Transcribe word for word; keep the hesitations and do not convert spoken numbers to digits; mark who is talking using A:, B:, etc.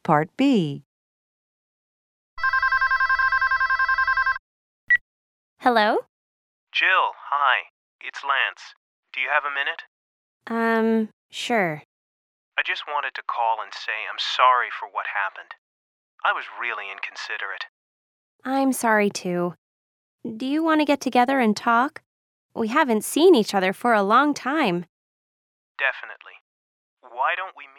A: Part B.
B: Hello?
C: Jill, hi. It's Lance. Do you have a minute?
B: Um, sure.
C: I just wanted to call and say I'm sorry for what happened. I was really inconsiderate.
B: I'm sorry too. Do you want to get together and talk? We haven't seen each other for a long time.
C: Definitely. Why don't we meet?